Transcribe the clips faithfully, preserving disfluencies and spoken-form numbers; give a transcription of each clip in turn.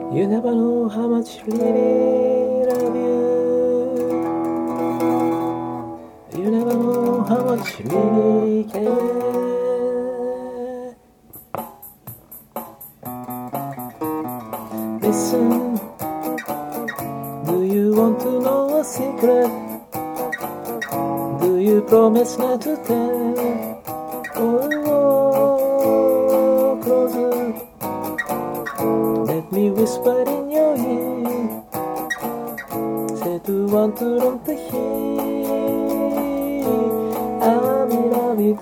You never know how much you really love you. You never know how much you really care. Listen, do you want to know a secret? Do you promise not to tell? Oh, oh, closer. Let me whisper in your ear. Say to want to want to hear. I'm in love with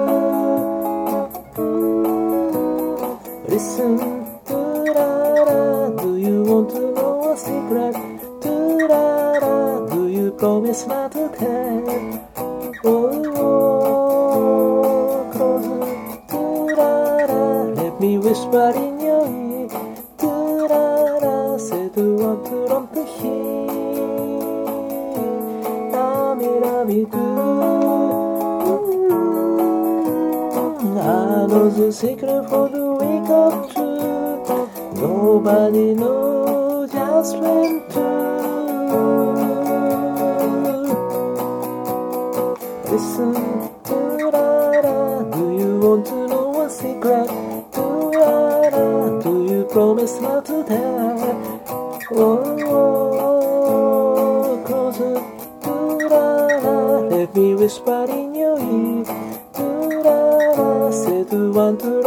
you. Listen, do-ra-ra. Do you want to know a secret? Do-ra-ra. Do you promise not to tell? Oh, oh, closer. Do-ra-ra. Let me whisper in your ear. Say to want to want to hear. I'm in love with you. I know the secret for the wake up truth. Nobody knows just when to. Listen, do-ra-ra. Do you want to know a secret? Do-ra-ra. Do you promise not to tell? Oh, oh, closer, do-ra-ra. Let me whisper in your ear. Do-ra-ra. Say to want to